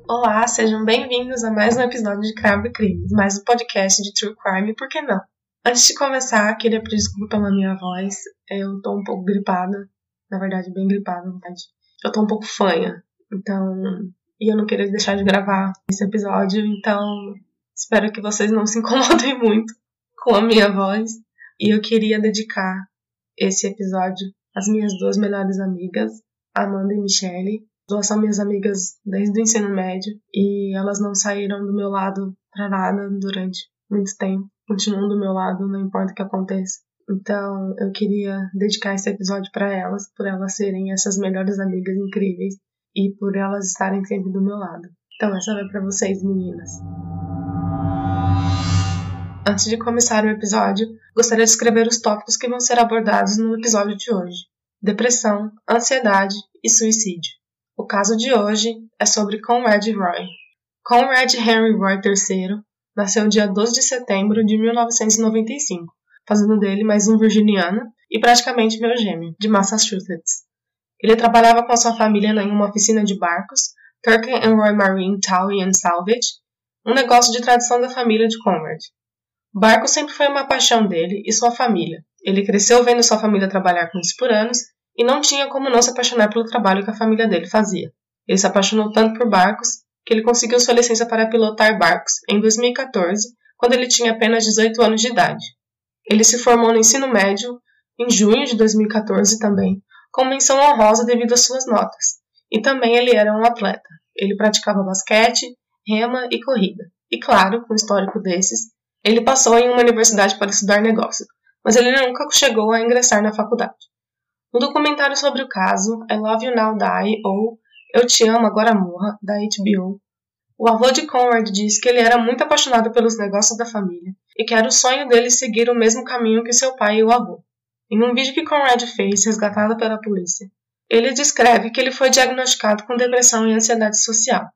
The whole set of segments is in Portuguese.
Olá, sejam bem-vindos a mais um episódio de Crime e Crimes, mais um podcast de True Crime, por que não? Antes de começar, queria pedir desculpa pela minha voz, eu tô um pouco gripada, na verdade bem gripada, na verdade. Eu tô um pouco fanha, e eu não queria deixar de gravar esse episódio, então espero que vocês não se incomodem muito com a minha voz. E eu queria dedicar esse episódio às minhas duas melhores amigas, Amanda e Michelle. Duas são minhas amigas desde o ensino médio e elas não saíram do meu lado pra nada durante muito tempo. Continuam do meu lado, não importa o que aconteça. Então eu queria dedicar esse episódio pra elas, por elas serem essas melhores amigas incríveis e por elas estarem sempre do meu lado. Então essa vai pra vocês, meninas. Antes de começar o episódio, gostaria de escrever os tópicos que vão ser abordados no episódio de hoje: depressão, ansiedade e suicídio. O caso de hoje é sobre Conrad Roy. Conrad Henry Roy III nasceu dia 12 de setembro de 1995, fazendo dele mais um virginiano e praticamente meu gêmeo, de Massachusetts. Ele trabalhava com a sua família em uma oficina de barcos, Turken & Roy Marine Towing and Salvage, um negócio de tradição da família de Conrad. O barco sempre foi uma paixão dele e sua família. Ele cresceu vendo sua família trabalhar com isso por anos e não tinha como não se apaixonar pelo trabalho que a família dele fazia. Ele se apaixonou tanto por barcos que ele conseguiu sua licença para pilotar barcos em 2014, quando ele tinha apenas 18 anos de idade. Ele se formou no ensino médio em junho de 2014 também, com menção honrosa devido às suas notas. E também ele era um atleta. Ele praticava basquete, rema e corrida. E claro, com um histórico desses, ele passou em uma universidade para estudar negócio, mas ele nunca chegou a ingressar na faculdade. No documentário sobre o caso, I Love You Now Die, ou Eu Te Amo Agora Morra, da HBO, o avô de Conrad diz que ele era muito apaixonado pelos negócios da família e que era o sonho dele seguir o mesmo caminho que seu pai e o avô. Em um vídeo que Conrad fez, resgatado pela polícia, ele descreve que ele foi diagnosticado com depressão e ansiedade social.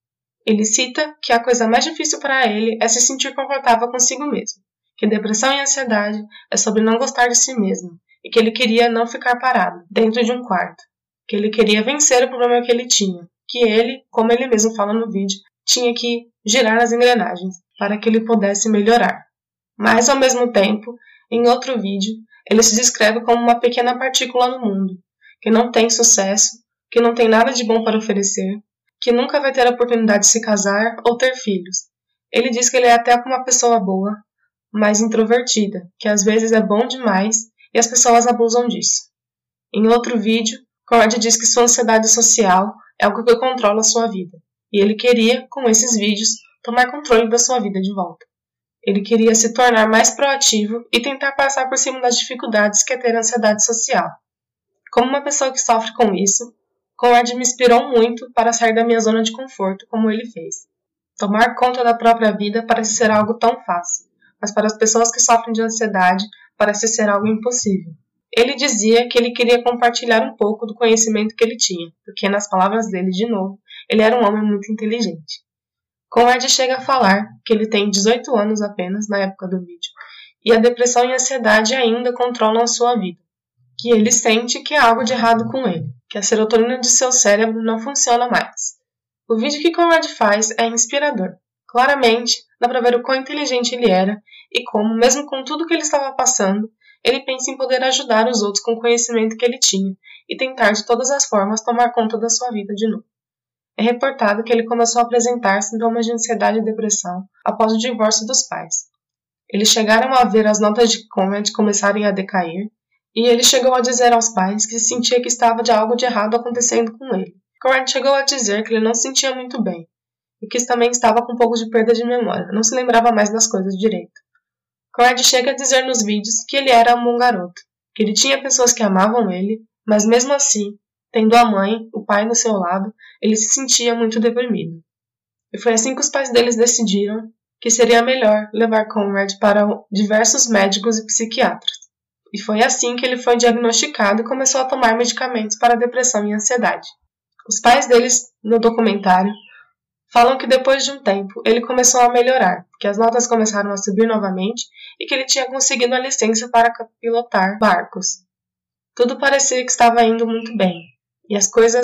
Ele cita que a coisa mais difícil para ele é se sentir confortável consigo mesmo, que depressão e ansiedade é sobre não gostar de si mesmo, e que ele queria não ficar parado, dentro de um quarto, que ele queria vencer o problema que ele tinha, que ele, como ele mesmo fala no vídeo, tinha que girar as engrenagens para que ele pudesse melhorar. Mas, ao mesmo tempo, em outro vídeo, ele se descreve como uma pequena partícula no mundo, que não tem sucesso, que não tem nada de bom para oferecer, que nunca vai ter a oportunidade de se casar ou ter filhos. Ele diz que ele é até uma pessoa boa, mas introvertida, que às vezes é bom demais e as pessoas abusam disso. Em outro vídeo, Conrad diz que sua ansiedade social é algo que controla a sua vida, e ele queria, com esses vídeos, tomar controle da sua vida de volta. Ele queria se tornar mais proativo e tentar passar por cima das dificuldades que é ter ansiedade social. Como uma pessoa que sofre com isso, Conrad me inspirou muito para sair da minha zona de conforto, como ele fez. Tomar conta da própria vida parece ser algo tão fácil, mas para as pessoas que sofrem de ansiedade, parece ser algo impossível. Ele dizia que ele queria compartilhar um pouco do conhecimento que ele tinha, porque, nas palavras dele de novo, ele era um homem muito inteligente. Conrad chega a falar que ele tem 18 anos apenas na época do vídeo, e a depressão e a ansiedade ainda controlam a sua vida, que ele sente que há algo de errado com ele, que a serotonina de seu cérebro não funciona mais. O vídeo que Conrad faz é inspirador. Claramente, dá para ver o quão inteligente ele era e como, mesmo com tudo que ele estava passando, ele pensa em poder ajudar os outros com o conhecimento que ele tinha e tentar de todas as formas tomar conta da sua vida de novo. É reportado que ele começou a apresentar sintomas de ansiedade e depressão após o divórcio dos pais. Eles chegaram a ver as notas de Conrad começarem a decair e ele chegou a dizer aos pais que sentia que estava de algo de errado acontecendo com ele. Conrad chegou a dizer que ele não se sentia muito bem e que também estava com um pouco de perda de memória, não se lembrava mais das coisas direito. Conrad chega a dizer nos vídeos que ele era um bom garoto, que ele tinha pessoas que amavam ele, mas mesmo assim, tendo a mãe, o pai do seu lado, ele se sentia muito deprimido. E foi assim que os pais deles decidiram que seria melhor levar Conrad para diversos médicos e psiquiatras. E foi assim que ele foi diagnosticado e começou a tomar medicamentos para depressão e ansiedade. Os pais deles, no documentário, falam que depois de um tempo ele começou a melhorar, que as notas começaram a subir novamente e que ele tinha conseguido a licença para pilotar barcos. Tudo parecia que estava indo muito bem, e as coisas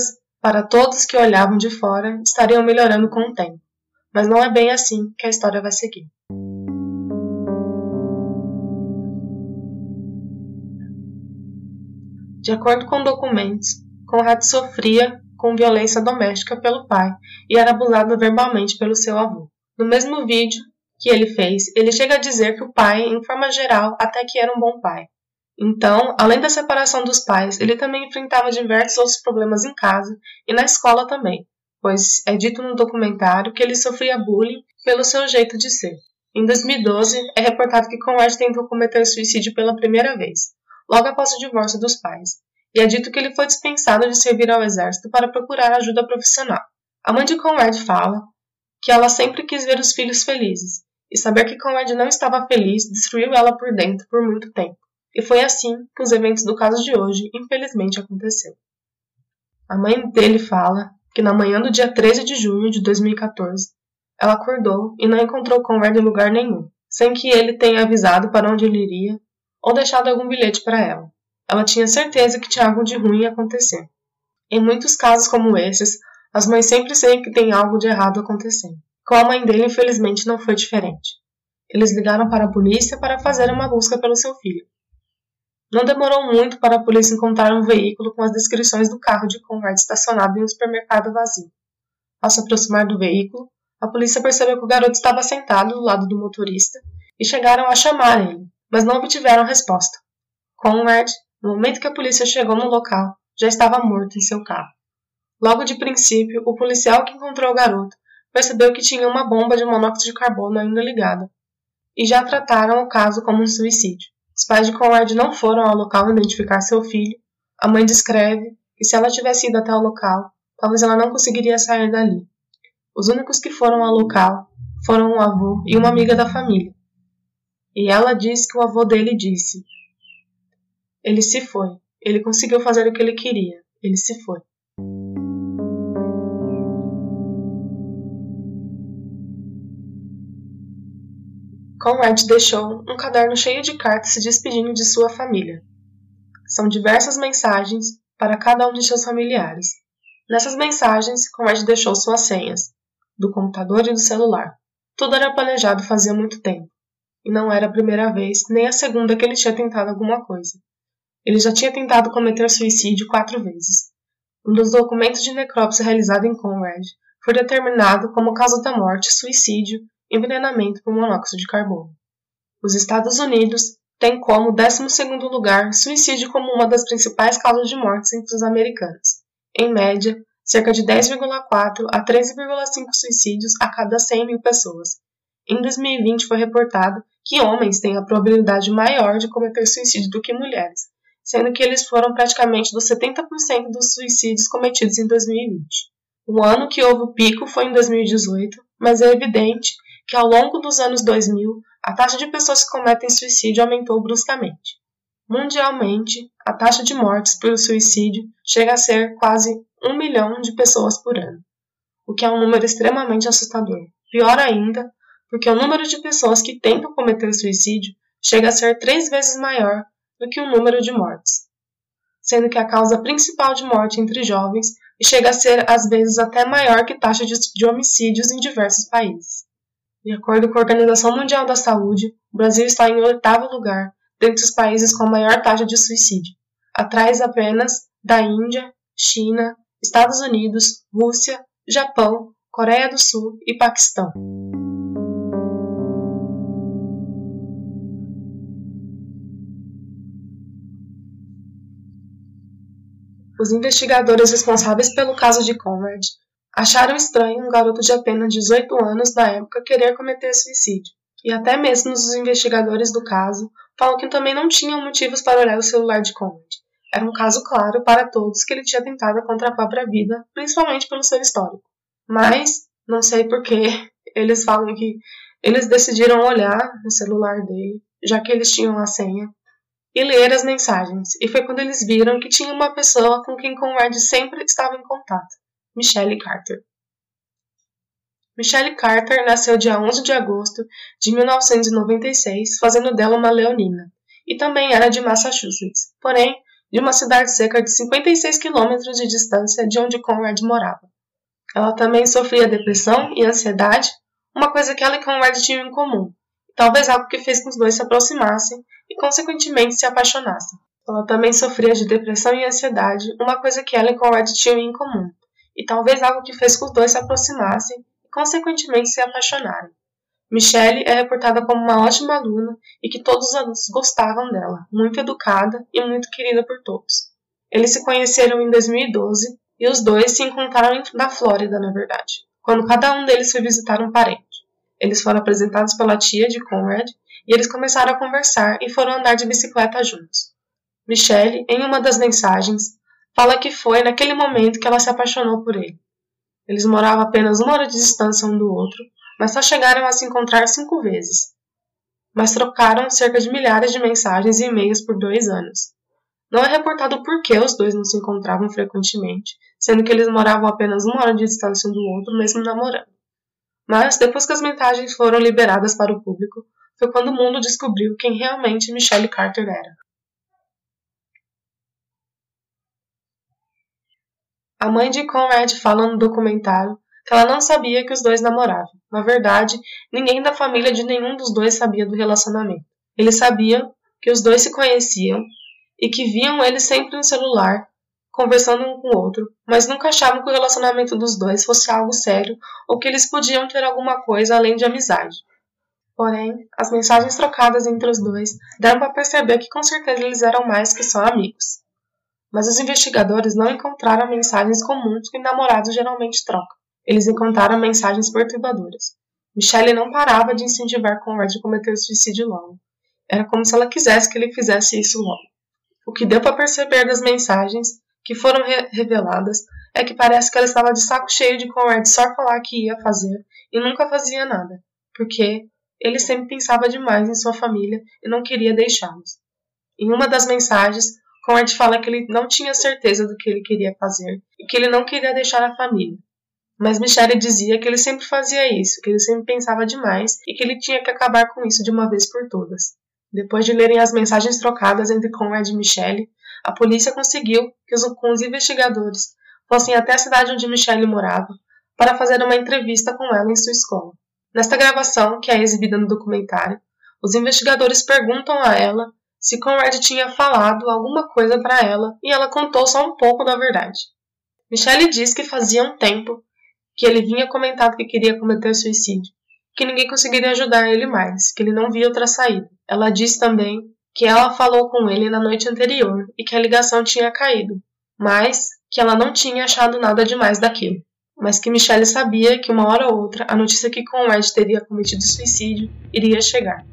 para todos que olhavam de fora, estariam melhorando com o tempo. Mas não é bem assim que a história vai seguir. De acordo com documentos, Conrad sofria com violência doméstica pelo pai e era abusado verbalmente pelo seu avô. No mesmo vídeo que ele fez, ele chega a dizer que o pai, em forma geral, até que era um bom pai. Então, além da separação dos pais, ele também enfrentava diversos outros problemas em casa e na escola também, pois é dito no documentário que ele sofria bullying pelo seu jeito de ser. Em 2012, é reportado que Conrad tentou cometer suicídio pela primeira vez, logo após o divórcio dos pais, e é dito que ele foi dispensado de servir ao exército para procurar ajuda profissional. A mãe de Conrad fala que ela sempre quis ver os filhos felizes, e saber que Conrad não estava feliz destruiu ela por dentro por muito tempo. E foi assim que os eventos do caso de hoje, infelizmente, aconteceu. A mãe dele fala que na manhã do dia 13 de junho de 2014, ela acordou e não encontrou Conrad em lugar nenhum, sem que ele tenha avisado para onde ele iria ou deixado algum bilhete para ela. Ela tinha certeza que tinha algo de ruim a acontecer. Em muitos casos como esses, as mães sempre sabem que tem algo de errado acontecendo. Com a mãe dele, infelizmente, não foi diferente. Eles ligaram para a polícia para fazer uma busca pelo seu filho. Não demorou muito para a polícia encontrar um veículo com as descrições do carro de Conrad estacionado em um supermercado vazio. Ao se aproximar do veículo, a polícia percebeu que o garoto estava sentado do lado do motorista e chegaram a chamar ele, mas não obtiveram resposta. Conrad, no momento que a polícia chegou no local, já estava morto em seu carro. Logo de princípio, o policial que encontrou o garoto percebeu que tinha uma bomba de monóxido de carbono ainda ligada, e já trataram o caso como um suicídio. Os pais de Conrad não foram ao local identificar seu filho. A mãe descreve que se ela tivesse ido até o local, talvez ela não conseguiria sair dali. Os únicos que foram ao local foram o avô e uma amiga da família. E ela diz que o avô dele disse: "Ele se foi. Ele conseguiu fazer o que ele queria. Ele se foi." Conrad deixou um caderno cheio de cartas se despedindo de sua família. São diversas mensagens para cada um de seus familiares. Nessas mensagens, Conrad deixou suas senhas, do computador e do celular. Tudo era planejado fazia muito tempo, e não era a primeira vez nem a segunda que ele tinha tentado alguma coisa. Ele já tinha tentado cometer suicídio 4 vezes. Um dos documentos de necrópsia realizado em Conrad foi determinado como causa da morte suicídio envenenamento por monóxido de carbono. Os Estados Unidos têm como 12º lugar suicídio como uma das principais causas de morte entre os americanos. Em média, cerca de 10,4 a 13,5 suicídios a cada 100 mil pessoas. Em 2020 foi reportado que homens têm a probabilidade maior de cometer suicídio do que mulheres, sendo que eles foram praticamente dos 70% dos suicídios cometidos em 2020. O ano que houve o pico foi em 2018, mas é evidente que ao longo dos anos 2000, a taxa de pessoas que cometem suicídio aumentou bruscamente. Mundialmente, a taxa de mortes por suicídio chega a ser quase 1 milhão de pessoas por ano, o que é um número extremamente assustador. Pior ainda, porque o número de pessoas que tentam cometer suicídio chega a ser 3 vezes maior do que o número de mortes, sendo que a causa principal de morte entre jovens chega a ser às vezes até maior que a taxa de homicídios em diversos países. De acordo com a Organização Mundial da Saúde, o Brasil está em 8º lugar dentre os países com a maior taxa de suicídio, atrás apenas da Índia, China, Estados Unidos, Rússia, Japão, Coreia do Sul e Paquistão. Os investigadores responsáveis pelo caso de Conrad acharam estranho um garoto de apenas 18 anos na época querer cometer suicídio. E até mesmo os investigadores do caso falam que também não tinham motivos para olhar o celular de Conrad. Era um caso claro para todos que ele tinha tentado contra a própria vida, principalmente pelo seu histórico. Mas, não sei porquê, eles falam que eles decidiram olhar no celular dele, já que eles tinham a senha, e ler as mensagens. E foi quando eles viram que tinha uma pessoa com quem Conrad sempre estava em contato. Michelle Carter. Michelle Carter nasceu dia 11 de agosto de 1996, fazendo dela uma leonina, e também era de Massachusetts. Porém, de uma cidade cerca de 56 quilômetros de distância de onde Conrad morava. Ela também sofria depressão e ansiedade, uma coisa que ela e Conrad tinham em comum, talvez algo que fez com os dois se aproximassem e, consequentemente, se apaixonassem. Ela também sofria de depressão e ansiedade, uma coisa que ela e Conrad tinham em comum, e talvez algo que fez com os dois se aproximassem e, consequentemente, se apaixonarem. Michelle é reportada como uma ótima aluna e que todos os alunos gostavam dela, muito educada e muito querida por todos. Eles se conheceram em 2012 e os dois se encontraram na Flórida, na verdade, quando cada um deles foi visitar um parente. Eles foram apresentados pela tia de Conrad e eles começaram a conversar e foram andar de bicicleta juntos. Michelle, em uma das mensagens, fala que foi naquele momento que ela se apaixonou por ele. Eles moravam apenas 1 hora de distância um do outro, mas só chegaram a se encontrar 5 vezes. Mas trocaram cerca de milhares de mensagens e e-mails por 2 anos. Não é reportado por que os dois não se encontravam frequentemente, sendo que eles moravam apenas 1 hora de distância um do outro, mesmo namorando. Mas, depois que as mensagens foram liberadas para o público, foi quando o mundo descobriu quem realmente Michelle Carter era. A mãe de Conrad fala no documentário que ela não sabia que os dois namoravam. Na verdade, ninguém da família de nenhum dos dois sabia do relacionamento. Eles sabiam que os dois se conheciam e que viam eles sempre no celular, conversando um com o outro, mas nunca achavam que o relacionamento dos dois fosse algo sério ou que eles podiam ter alguma coisa além de amizade. Porém, as mensagens trocadas entre os dois deram para perceber que com certeza eles eram mais que só amigos. Mas os investigadores não encontraram mensagens comuns que namorados geralmente trocam. Eles encontraram mensagens perturbadoras. Michelle não parava de incentivar Conrad a cometer suicídio logo. Era como se ela quisesse que ele fizesse isso logo. O que deu para perceber das mensagens que foram reveladas é que parece que ela estava de saco cheio de Conrad só falar que ia fazer e nunca fazia nada, porque ele sempre pensava demais em sua família e não queria deixá-los. Em uma das mensagens, Conrad fala que ele não tinha certeza do que ele queria fazer e que ele não queria deixar a família. Mas Michelle dizia que ele sempre fazia isso, que ele sempre pensava demais e que ele tinha que acabar com isso de uma vez por todas. Depois de lerem as mensagens trocadas entre Conrad e Michelle, a polícia conseguiu que os investigadores fossem até a cidade onde Michelle morava para fazer uma entrevista com ela em sua escola. Nesta gravação, que é exibida no documentário, os investigadores perguntam a ela se Conrad tinha falado alguma coisa para ela e ela contou só um pouco da verdade. Michelle diz que fazia um tempo que ele vinha comentado que queria cometer suicídio, que ninguém conseguiria ajudar ele mais, que ele não via outra saída. Ela diz também que ela falou com ele na noite anterior e que a ligação tinha caído, mas que ela não tinha achado nada demais daquilo. Mas que Michelle sabia que uma hora ou outra a notícia que Conrad teria cometido suicídio iria chegar.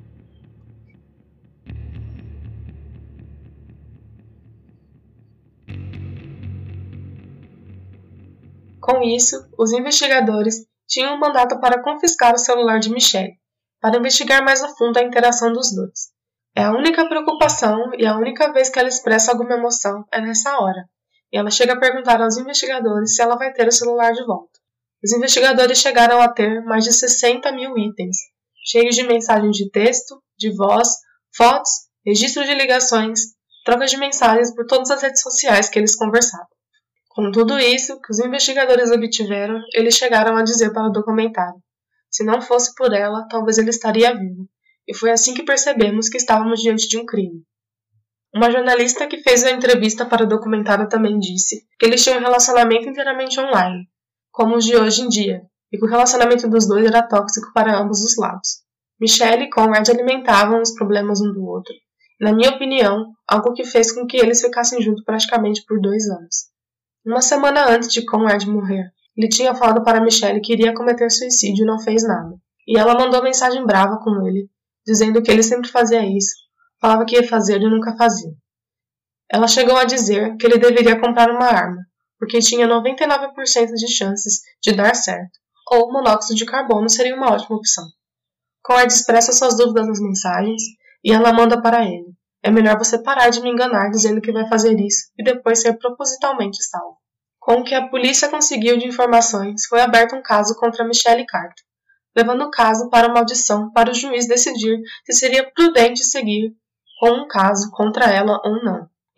Com isso, os investigadores tinham um mandato para confiscar o celular de Michelle, para investigar mais a fundo a interação dos dois. É a única preocupação e a única vez que ela expressa alguma emoção é nessa hora, e ela chega a perguntar aos investigadores se ela vai ter o celular de volta. Os investigadores chegaram a ter mais de 60 mil itens, cheios de mensagens de texto, de voz, fotos, registro de ligações, trocas de mensagens por todas as redes sociais que eles conversavam. Com tudo isso que os investigadores obtiveram, eles chegaram a dizer para o documentário: se não fosse por ela, talvez ele estaria vivo. E foi assim que percebemos que estávamos diante de um crime. Uma jornalista que fez a entrevista para o documentário também disse que eles tinham um relacionamento inteiramente online, como os de hoje em dia, e que o relacionamento dos dois era tóxico para ambos os lados. Michelle e Conrad alimentavam os problemas um do outro, e, na minha opinião, algo que fez com que eles ficassem juntos praticamente por 2 anos. Uma semana antes de Conrad morrer, ele tinha falado para Michelle que iria cometer suicídio e não fez nada. E ela mandou mensagem brava com ele, dizendo que ele sempre fazia isso, falava que ia fazer e nunca fazia. Ela chegou a dizer que ele deveria comprar uma arma, porque tinha 99% de chances de dar certo, ou monóxido de carbono seria uma ótima opção. Conrad expressa suas dúvidas nas mensagens e ela manda para ele: é melhor você parar de me enganar dizendo que vai fazer isso e depois ser propositalmente salvo. Com o que a polícia conseguiu de informações, foi aberto um caso contra Michelle Carter, levando o caso para uma audição para o juiz decidir se seria prudente seguir com um caso contra ela ou não.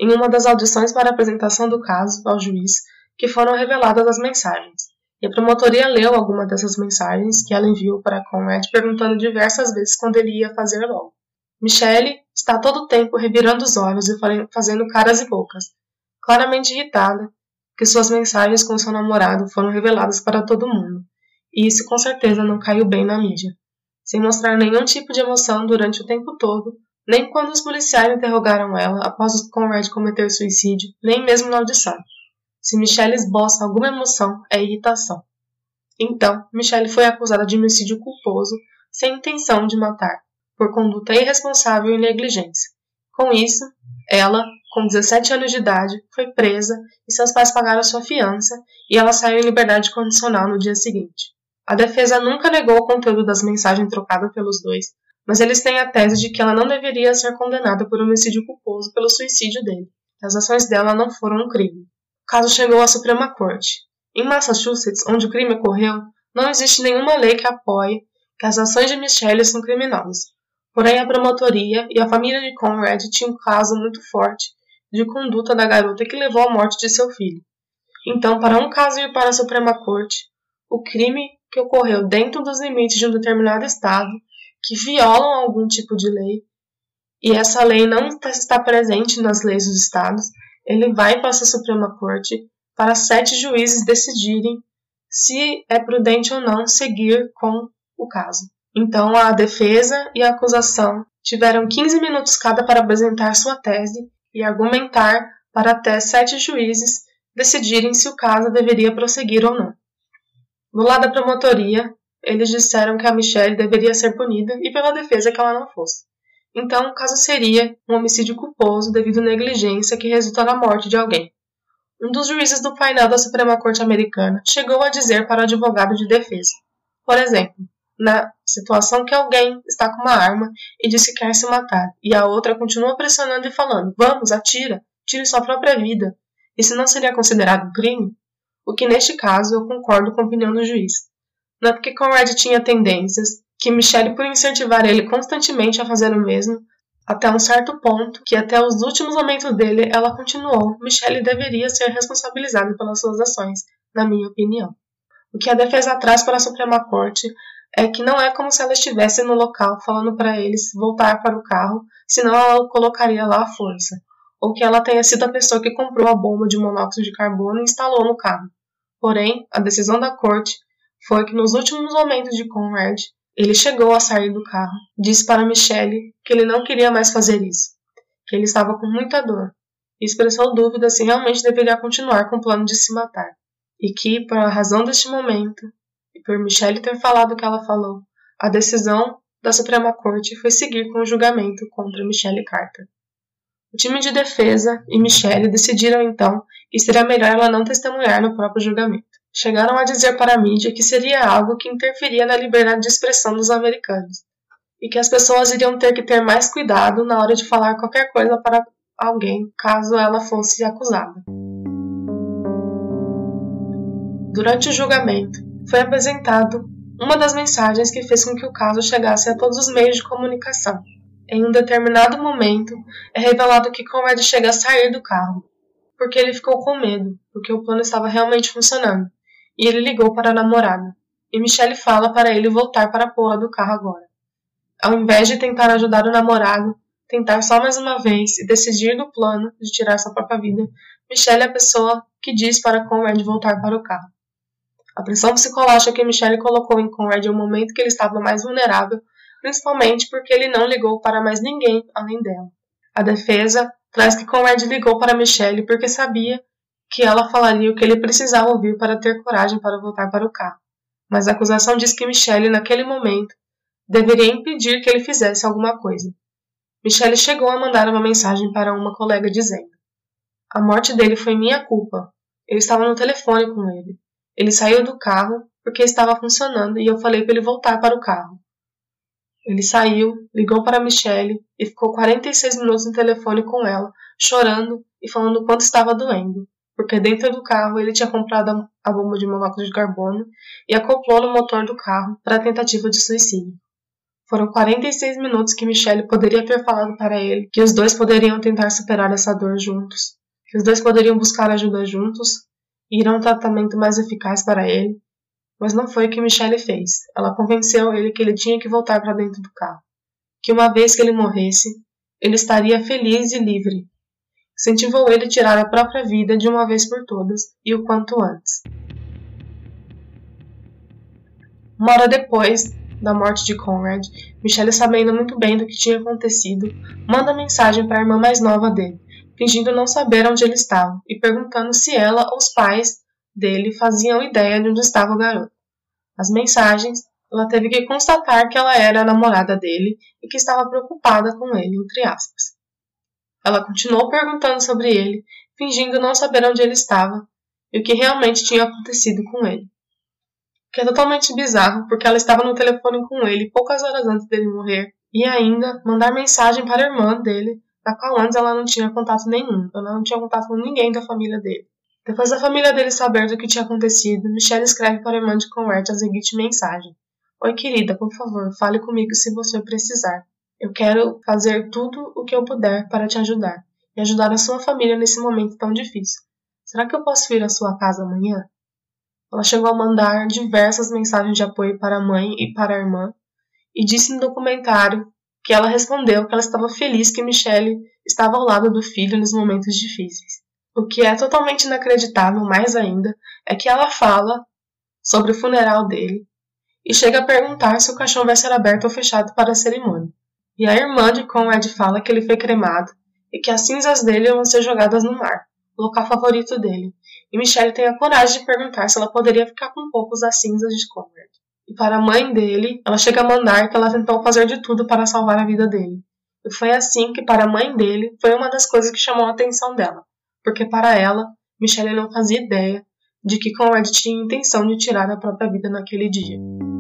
em uma das audições para a apresentação do caso ao juiz que foram reveladas as mensagens, e a promotoria leu alguma dessas mensagens que ela enviou para Conrad perguntando diversas vezes quando ele ia fazer logo. Michelle está todo o tempo revirando os olhos e fazendo caras e bocas, claramente irritada que suas mensagens com seu namorado foram reveladas para todo mundo, e isso com certeza não caiu bem na mídia, sem mostrar nenhum tipo de emoção durante o tempo todo, nem quando os policiais interrogaram ela após Conrad cometer suicídio, nem mesmo na audição. Se Michelle esboça alguma emoção, é irritação. Então, Michelle foi acusada de homicídio culposo, sem intenção de matar, por conduta irresponsável e negligência. Com isso, ela, com 17 anos de idade, foi presa e seus pais pagaram sua fiança e ela saiu em liberdade condicional no dia seguinte. A defesa nunca negou o conteúdo das mensagens trocadas pelos dois, mas eles têm a tese de que ela não deveria ser condenada por homicídio culposo pelo suicídio dele. As ações dela não foram um crime. O caso chegou à Suprema Corte. Em Massachusetts, onde o crime ocorreu, não existe nenhuma lei que apoie que as ações de Michelle são criminosas. Porém, a promotoria e a família de Conrad tinham um caso muito forte de conduta da garota que levou à morte de seu filho. Então, para um caso ir para a Suprema Corte, o crime que ocorreu dentro dos limites de um determinado estado, que violam algum tipo de lei, e essa lei não está presente nas leis dos estados, ele vai para essa Suprema Corte para 7 juízes decidirem se é prudente ou não seguir com o caso. Então, a defesa e a acusação tiveram 15 minutos cada para apresentar sua tese e argumentar para até 7 juízes decidirem se o caso deveria prosseguir ou não. Do lado da promotoria, eles disseram que a Michelle deveria ser punida e pela defesa que ela não fosse. Então, o caso seria um homicídio culposo devido à negligência que resulta na morte de alguém. Um dos juízes do painel da Suprema Corte Americana chegou a dizer para o advogado de defesa, por exemplo, na situação que alguém está com uma arma e diz que quer se matar, e a outra continua pressionando e falando, vamos, atira, tire sua própria vida. Isso não seria considerado um crime? O que neste caso eu concordo com a opinião do juiz. Não é porque Conrad tinha tendências, que Michelle por incentivar ele constantemente a fazer o mesmo, até um certo ponto, que até os últimos momentos dele ela continuou, Michelle deveria ser responsabilizada pelas suas ações, na minha opinião. O que a defesa traz para a Suprema Corte é que não é como se ela estivesse no local falando para eles voltar para o carro, senão ela o colocaria lá à força, ou que ela tenha sido a pessoa que comprou a bomba de monóxido de carbono e instalou no carro. Porém, a decisão da corte foi que nos últimos momentos de Conrad, ele chegou a sair do carro, disse para Michelle que ele não queria mais fazer isso, que ele estava com muita dor, e expressou dúvida se realmente deveria continuar com o plano de se matar, e que, por a razão deste momento, e por Michelle ter falado o que ela falou, a decisão da Suprema Corte foi seguir com o julgamento contra Michelle Carter. O time de defesa e Michelle decidiram então que seria melhor ela não testemunhar no próprio julgamento. Chegaram a dizer para a mídia que seria algo que interferia na liberdade de expressão dos americanos e que as pessoas iriam ter que ter mais cuidado na hora de falar qualquer coisa para alguém caso ela fosse acusada. Durante o julgamento, foi apresentado uma das mensagens que fez com que o caso chegasse a todos os meios de comunicação. Em um determinado momento, é revelado que Conrad chega a sair do carro, porque ele ficou com medo, porque o plano estava realmente funcionando, e ele ligou para a namorada, e Michelle fala para ele voltar para a porra do carro agora. Ao invés de tentar ajudar o namorado, tentar só mais uma vez e decidir do plano de tirar sua própria vida, Michelle é a pessoa que diz para Conrad voltar para o carro. A pressão psicológica que Michelle colocou em Conrad é o momento que ele estava mais vulnerável, principalmente porque ele não ligou para mais ninguém além dela. A defesa traz que Conrad ligou para Michelle porque sabia que ela falaria o que ele precisava ouvir para ter coragem para voltar para o carro. Mas a acusação diz que Michelle, naquele momento, deveria impedir que ele fizesse alguma coisa. Michelle chegou a mandar uma mensagem para uma colega dizendo: "A morte dele foi minha culpa. Eu estava no telefone com ele. Ele saiu do carro porque estava funcionando e eu falei para ele voltar para o carro. Ele saiu, ligou para Michelle e ficou 46 minutos no telefone com ela, chorando e falando o quanto estava doendo, porque dentro do carro ele tinha comprado a bomba de monóxido de carbono e acoplou no motor do carro para a tentativa de suicídio. Foram 46 minutos que Michelle poderia ter falado para ele que os dois poderiam tentar superar essa dor juntos, que os dois poderiam buscar ajuda juntos e ir a um tratamento mais eficaz para ele, mas não foi o que Michelle fez. Ela convenceu ele que ele tinha que voltar para dentro do carro, que uma vez que ele morresse, ele estaria feliz e livre. Incentivou ele a tirar a própria vida de uma vez por todas e o quanto antes. Uma hora depois da morte de Conrad, Michelle, sabendo muito bem do que tinha acontecido, manda mensagem para a irmã mais nova dele, fingindo não saber onde ele estava e perguntando se ela ou os pais dele faziam ideia de onde estava o garoto. Nas mensagens, ela teve que constatar que ela era a namorada dele e que estava preocupada com ele, entre aspas. Ela continuou perguntando sobre ele, fingindo não saber onde ele estava e o que realmente tinha acontecido com ele. Que é totalmente bizarro, porque ela estava no telefone com ele poucas horas antes dele morrer, e ainda mandar mensagem para a irmã dele, da qual antes ela não tinha contato nenhum, ela não tinha contato com ninguém da família dele. Depois da família dele saber do que tinha acontecido, Michelle escreve para a irmã de Conrad a seguinte mensagem: Oi querida, por favor, fale comigo se você precisar. Eu quero fazer tudo o que eu puder para te ajudar, e ajudar a sua família nesse momento tão difícil. Será que eu posso ir à sua casa amanhã? Ela chegou a mandar diversas mensagens de apoio para a mãe e para a irmã, e disse no documentário que ela respondeu que ela estava feliz que Michelle estava ao lado do filho nos momentos difíceis. O que é totalmente inacreditável, mais ainda, é que ela fala sobre o funeral dele e chega a perguntar se o caixão vai ser aberto ou fechado para a cerimônia. E a irmã de Conrad fala que ele foi cremado e que as cinzas dele vão ser jogadas no mar, o local favorito dele. E Michelle tem a coragem de perguntar se ela poderia ficar com um pouco das cinzas de Conrad. E para a mãe dele, ela chega a mandar que ela tentou fazer de tudo para salvar a vida dele. E foi assim que, para a mãe dele, foi uma das coisas que chamou a atenção dela. Porque para ela, Michelle não fazia ideia de que Conrad tinha intenção de tirar a própria vida naquele dia.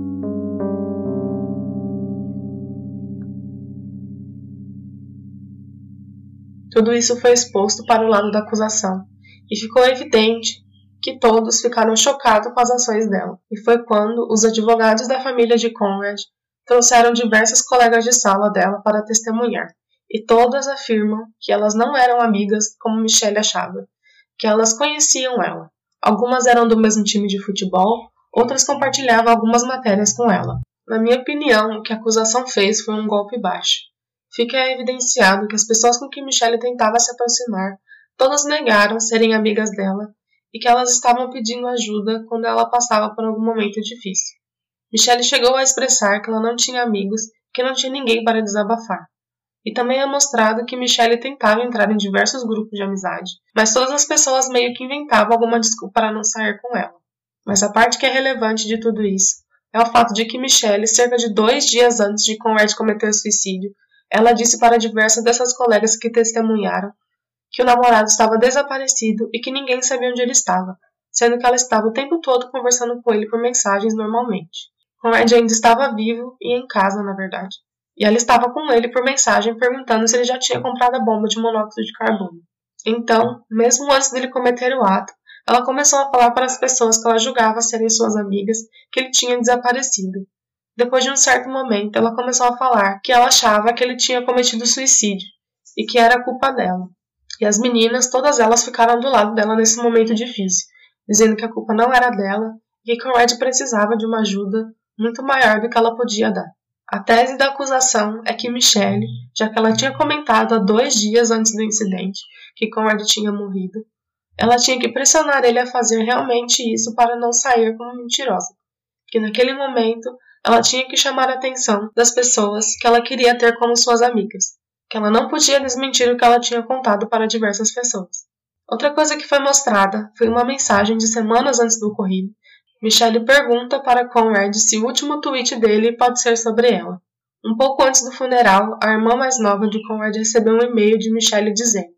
Tudo isso foi exposto para o lado da acusação. E ficou evidente que todos ficaram chocados com as ações dela. E foi quando os advogados da família de Conrad trouxeram diversas colegas de sala dela para testemunhar. E todas afirmam que elas não eram amigas como Michelle achava, que elas conheciam ela. Algumas eram do mesmo time de futebol, outras compartilhavam algumas matérias com ela. Na minha opinião, o que a acusação fez foi um golpe baixo. Fica evidenciado que as pessoas com quem Michelle tentava se aproximar todas negaram serem amigas dela e que elas estavam pedindo ajuda quando ela passava por algum momento difícil. Michelle chegou a expressar que ela não tinha amigos, que não tinha ninguém para desabafar. E também é mostrado que Michelle tentava entrar em diversos grupos de amizade, mas todas as pessoas meio que inventavam alguma desculpa para não sair com ela. Mas a parte que é relevante de tudo isso é o fato de que Michelle, cerca de 2 dias antes de Conrad cometer o suicídio, ela disse para diversas dessas colegas que testemunharam que o namorado estava desaparecido e que ninguém sabia onde ele estava, sendo que ela estava o tempo todo conversando com ele por mensagens normalmente. Conrad ainda estava vivo e em casa, na verdade. E ela estava com ele por mensagem perguntando se ele já tinha comprado a bomba de monóxido de carbono. Então, mesmo antes dele cometer o ato, ela começou a falar para as pessoas que ela julgava serem suas amigas que ele tinha desaparecido. Depois de um certo momento, ela começou a falar que ela achava que ele tinha cometido suicídio e que era culpa dela. E as meninas, todas elas ficaram do lado dela nesse momento difícil, dizendo que a culpa não era dela e que Conrad precisava de uma ajuda muito maior do que ela podia dar. A tese da acusação é que Michelle, já que ela tinha comentado há 2 dias antes do incidente que Conrad tinha morrido, ela tinha que pressionar ele a fazer realmente isso para não sair como mentirosa. Que naquele momento ela tinha que chamar a atenção das pessoas que ela queria ter como suas amigas, que ela não podia desmentir o que ela tinha contado para diversas pessoas. Outra coisa que foi mostrada foi uma mensagem de semanas antes do ocorrido. Michelle pergunta para Conrad se o último tweet dele pode ser sobre ela. Um pouco antes do funeral, a irmã mais nova de Conrad recebeu um e-mail de Michelle dizendo: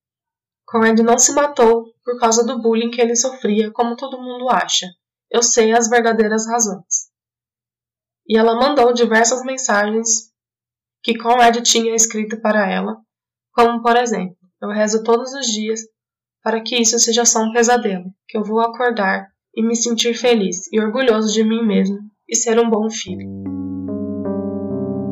Conrad não se matou por causa do bullying que ele sofria, como todo mundo acha. Eu sei as verdadeiras razões. E ela mandou diversas mensagens que Conrad tinha escrito para ela, como por exemplo: eu rezo todos os dias para que isso seja só um pesadelo, que eu vou acordar e me sentir feliz e orgulhoso de mim mesmo e ser um bom filho.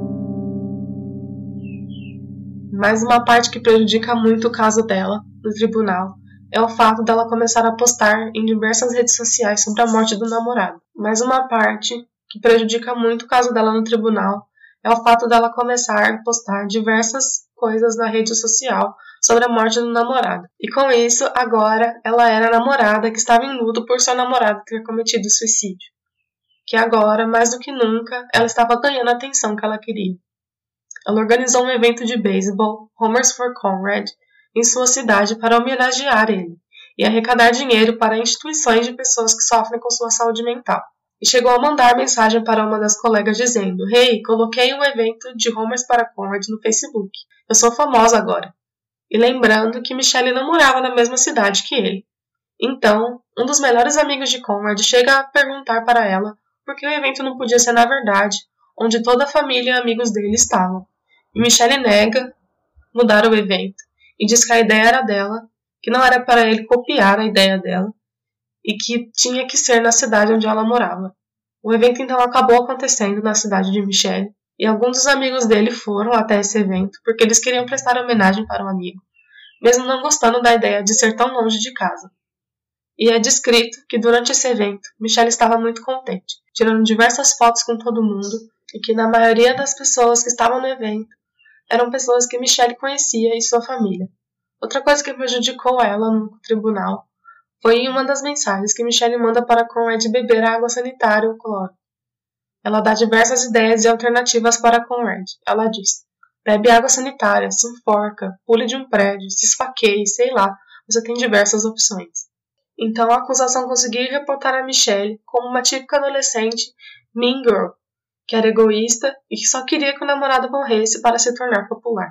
Mas uma parte que prejudica muito o caso dela no tribunal é o fato dela começar a postar em diversas redes sociais sobre a morte do namorado. Mas uma parte que prejudica muito o caso dela no tribunal é o fato dela começar a postar diversas coisas na rede social sobre a morte do namorado. E com isso, agora, ela era a namorada que estava em luto por seu namorado ter cometido suicídio. Que agora, mais do que nunca, ela estava ganhando a atenção que ela queria. Ela organizou um evento de beisebol, Homers for Conrad, em sua cidade para homenagear ele e arrecadar dinheiro para instituições de pessoas que sofrem com sua saúde mental. E chegou a mandar mensagem para uma das colegas dizendo: "Hey, coloquei um evento de Homers para Conrad no Facebook. Eu sou famosa agora." E lembrando que Michelle não morava na mesma cidade que ele. Então, um dos melhores amigos de Conrad chega a perguntar para ela por que o evento não podia ser na verdade, onde toda a família e amigos dele estavam. E Michelle nega mudar o evento e diz que a ideia era dela, que não era para ele copiar a ideia dela e que tinha que ser na cidade onde ela morava. O evento então acabou acontecendo na cidade de Michelle e alguns dos amigos dele foram até esse evento porque eles queriam prestar homenagem para um amigo, mesmo não gostando da ideia de ser tão longe de casa. E é descrito que durante esse evento, Michelle estava muito contente, tirando diversas fotos com todo mundo e que na maioria das pessoas que estavam no evento eram pessoas que Michelle conhecia e sua família. Outra coisa que prejudicou ela no tribunal foi em uma das mensagens que Michelle manda para Conrad beber água sanitária ou cloro. Ela dá diversas ideias e alternativas para Conrad. Ela diz: bebe água sanitária, se enforca, pule de um prédio, se esfaqueie, sei lá, você tem diversas opções. Então a acusação conseguiu reportar a Michelle como uma típica adolescente mean girl, que era egoísta e que só queria que o namorado morresse para se tornar popular.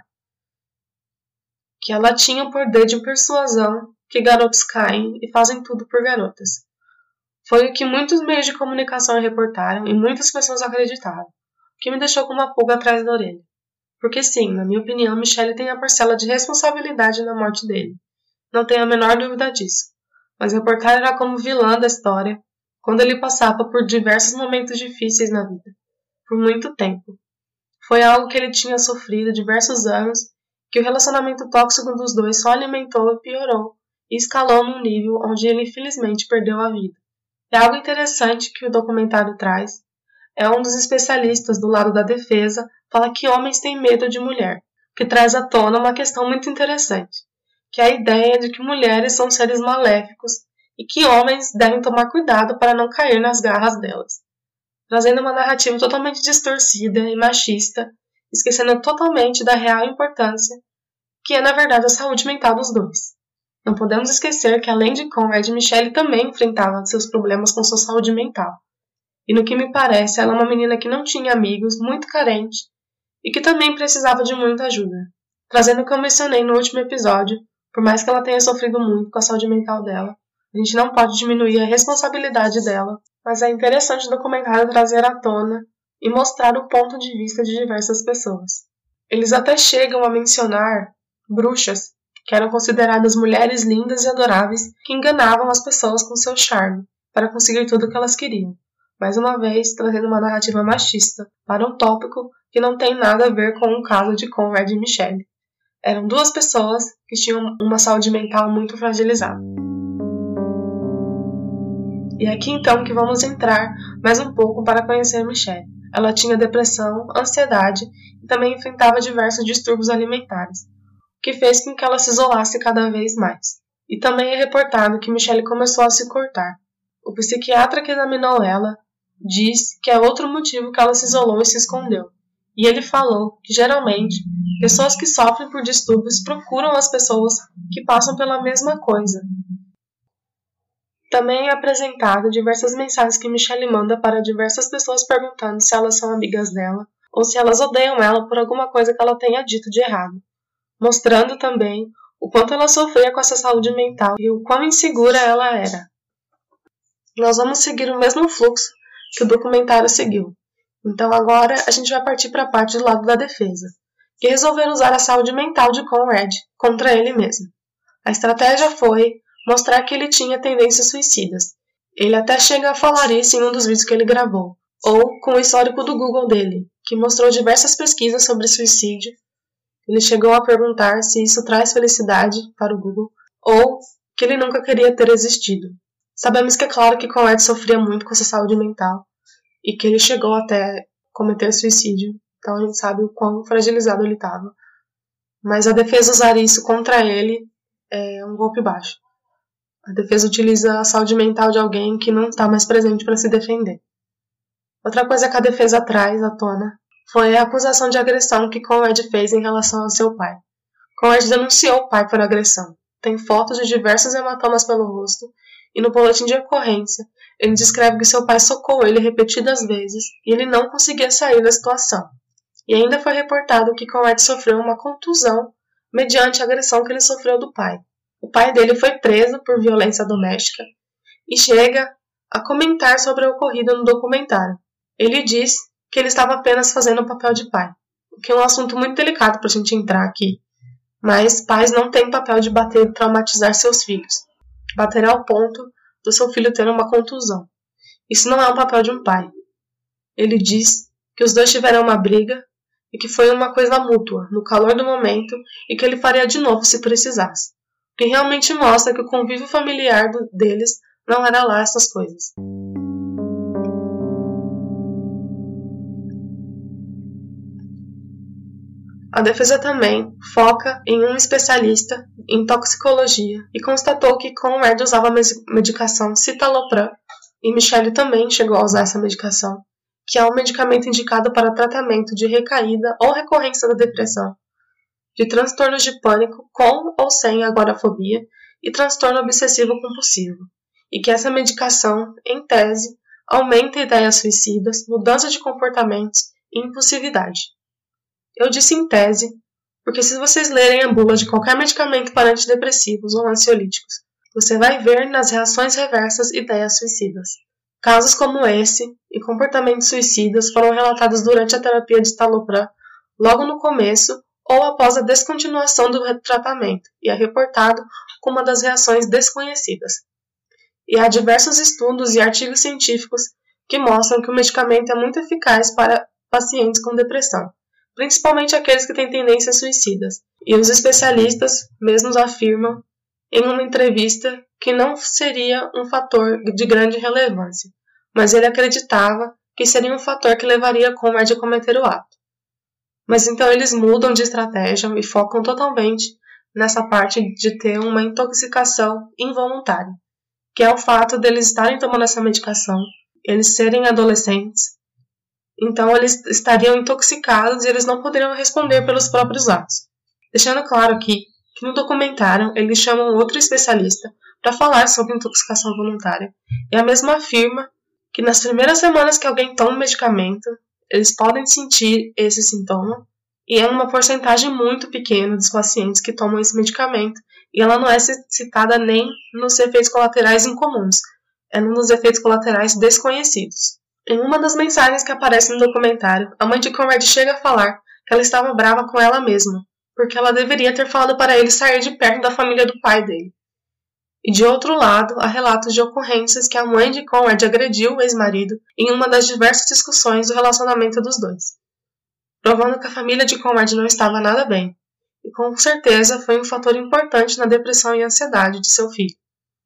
Que ela tinha o poder de persuasão que garotos caem e fazem tudo por garotas. Foi o que muitos meios de comunicação reportaram e muitas pessoas acreditaram, o que me deixou com uma pulga atrás da orelha. Porque sim, na minha opinião, Michelle tem a parcela de responsabilidade na morte dele. Não tenho a menor dúvida disso. Mas reportar era como vilã da história, quando ele passava por diversos momentos difíceis na vida, por muito tempo. Foi algo que ele tinha sofrido diversos anos, que o relacionamento tóxico dos dois só alimentou e piorou, e escalou num nível onde ele infelizmente perdeu a vida. É algo interessante que o documentário traz. É um dos especialistas do lado da defesa fala que homens têm medo de mulher, que traz à tona uma questão muito interessante, que é a ideia de que mulheres são seres maléficos e que homens devem tomar cuidado para não cair nas garras delas, trazendo uma narrativa totalmente distorcida e machista, esquecendo totalmente da real importância que é na verdade a saúde mental dos dois. Não podemos esquecer que além de Conrad, Michelle também enfrentava seus problemas com sua saúde mental. E no que me parece, ela é uma menina que não tinha amigos, muito carente, e que também precisava de muita ajuda. Trazendo o que eu mencionei no último episódio, por mais que ela tenha sofrido muito com a saúde mental dela, a gente não pode diminuir a responsabilidade dela, mas é interessante o documentário trazer à tona e mostrar o ponto de vista de diversas pessoas. Eles até chegam a mencionar bruxas, que eram consideradas mulheres lindas e adoráveis que enganavam as pessoas com seu charme, para conseguir tudo o que elas queriam. Mais uma vez, trazendo uma narrativa machista para um tópico que não tem nada a ver com o caso de Conrad e Michelle. Eram duas pessoas que tinham uma saúde mental muito fragilizada. E é aqui então que vamos entrar mais um pouco para conhecer Michelle. Ela tinha depressão, ansiedade e também enfrentava diversos distúrbios alimentares, o que fez com que ela se isolasse cada vez mais. E também é reportado que Michelle começou a se cortar. O psiquiatra que examinou ela diz que é outro motivo que ela se isolou e se escondeu. E ele falou que, geralmente, pessoas que sofrem por distúrbios procuram as pessoas que passam pela mesma coisa. Também é apresentado diversas mensagens que Michelle manda para diversas pessoas perguntando se elas são amigas dela ou se elas odeiam ela por alguma coisa que ela tenha dito de errado, mostrando também o quanto ela sofria com essa saúde mental e o quão insegura ela era. Nós vamos seguir o mesmo fluxo que o documentário seguiu. Então agora a gente vai partir para a parte do lado da defesa, que resolveram usar a saúde mental de Conrad contra ele mesmo. A estratégia foi mostrar que ele tinha tendências suicidas. Ele até chega a falar isso em um dos vídeos que ele gravou, ou com o histórico do Google dele, que mostrou diversas pesquisas sobre suicídio, Ele chegou a perguntar se isso traz felicidade para o Google ou que ele nunca queria ter existido. Sabemos que é claro que Conrad sofria muito com essa saúde mental e que ele chegou até cometer suicídio, então a gente sabe o quão fragilizado ele estava. Mas a defesa usar isso contra ele é um golpe baixo. A defesa utiliza a saúde mental de alguém que não está mais presente para se defender. Outra coisa que a defesa traz à tona foi a acusação de agressão que Conrad fez em relação ao seu pai. Conrad denunciou o pai por agressão. Tem fotos de diversos hematomas pelo rosto e no boletim de ocorrência ele descreve que seu pai socou ele repetidas vezes e ele não conseguia sair da situação. E ainda foi reportado que Conrad sofreu uma contusão mediante a agressão que ele sofreu do pai. O pai dele foi preso por violência doméstica e chega a comentar sobre o ocorrido no documentário. Ele diz que ele estava apenas fazendo o papel de pai, o que é um assunto muito delicado para a gente entrar aqui. Mas pais não têm papel de bater e traumatizar seus filhos. Bater ao ponto do seu filho ter uma contusão. Isso não é um papel de um pai. Ele diz que os dois tiveram uma briga e que foi uma coisa mútua, no calor do momento, e que ele faria de novo se precisasse. O que realmente mostra que o convívio familiar deles não era lá essas coisas. A defesa também foca em um especialista em toxicologia e constatou que Conrad usava a medicação citalopram e Michelle também chegou a usar essa medicação, que é um medicamento indicado para tratamento de recaída ou recorrência da depressão, de transtornos de pânico com ou sem agorafobia e transtorno obsessivo-compulsivo, e que essa medicação, em tese, aumenta ideias suicidas, mudança de comportamentos e impulsividade. Eu disse em tese, porque se vocês lerem a bula de qualquer medicamento para antidepressivos ou ansiolíticos, você vai ver nas reações reversas ideias suicidas. Casos como esse e comportamentos suicidas foram relatados durante a terapia de citalopram, logo no começo ou após a descontinuação do tratamento, e é reportado como uma das reações desconhecidas. E há diversos estudos e artigos científicos que mostram que o medicamento é muito eficaz para pacientes com depressão, principalmente aqueles que têm tendências suicidas. E os especialistas mesmos afirmam em uma entrevista que não seria um fator de grande relevância, mas ele acreditava que seria um fator que levaria Conrad a cometer o ato. Mas então eles mudam de estratégia e focam totalmente nessa parte de ter uma intoxicação involuntária, que é o fato deles estarem tomando essa medicação, eles serem adolescentes. Então, eles estariam intoxicados e eles não poderiam responder pelos próprios atos. Deixando claro aqui que no documentário eles chamam outro especialista para falar sobre intoxicação voluntária. E a mesma afirma que nas primeiras semanas que alguém toma um medicamento, eles podem sentir esse sintoma, e é uma porcentagem muito pequena dos pacientes que tomam esse medicamento, e ela não é citada nem nos efeitos colaterais incomuns, é nos efeitos colaterais desconhecidos. Em uma das mensagens que aparece no documentário, a mãe de Conrad chega a falar que ela estava brava com ela mesma, porque ela deveria ter falado para ele sair de perto da família do pai dele. E de outro lado, há relatos de ocorrências que a mãe de Conrad agrediu o ex-marido em uma das diversas discussões do relacionamento dos dois, provando que a família de Conrad não estava nada bem, e com certeza foi um fator importante na depressão e ansiedade de seu filho.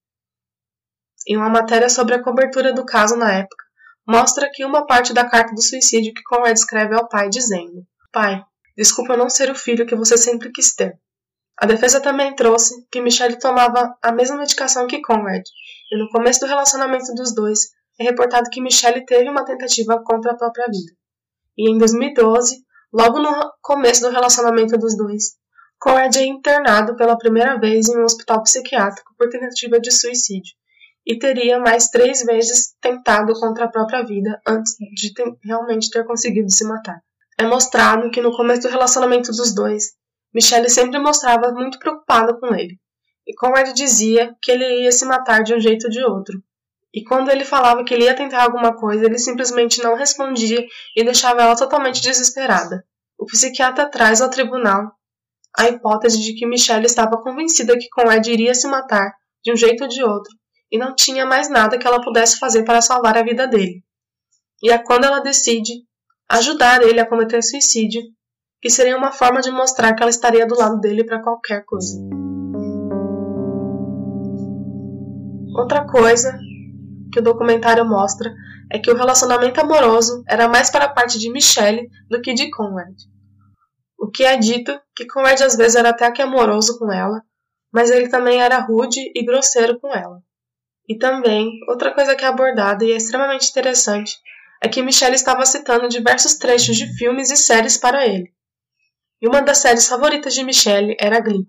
Em uma matéria sobre a cobertura do caso na época, mostra aqui uma parte da carta do suicídio que Conrad escreve ao pai dizendo: "Pai, desculpa eu não ser o filho que você sempre quis ter." A defesa também trouxe que Michelle tomava a mesma medicação que Conrad, e no começo do relacionamento dos dois, é reportado que Michelle teve uma tentativa contra a própria vida. E em 2012, logo no começo do relacionamento dos dois, Conrad é internado pela primeira vez em um hospital psiquiátrico por tentativa de suicídio, e teria mais 3 vezes tentado contra a própria vida antes de realmente ter conseguido se matar. É mostrado que no começo do relacionamento dos dois, Michelle sempre mostrava muito preocupada com ele, e Conrad dizia que ele ia se matar de um jeito ou de outro. E quando ele falava que ele ia tentar alguma coisa, ele simplesmente não respondia e deixava ela totalmente desesperada. O psiquiatra traz ao tribunal a hipótese de que Michelle estava convencida que Conrad iria se matar de um jeito ou de outro, e não tinha mais nada que ela pudesse fazer para salvar a vida dele. E é quando ela decide ajudar ele a cometer suicídio que seria uma forma de mostrar que ela estaria do lado dele para qualquer coisa. Outra coisa que o documentário mostra é que o relacionamento amoroso era mais para a parte de Michelle do que de Conrad. O que é dito que Conrad às vezes era até que amoroso com ela, mas ele também era rude e grosseiro com ela. E também, outra coisa que é abordada e é extremamente interessante é que Michelle estava citando diversos trechos de filmes e séries para ele. E uma das séries favoritas de Michelle era Glee.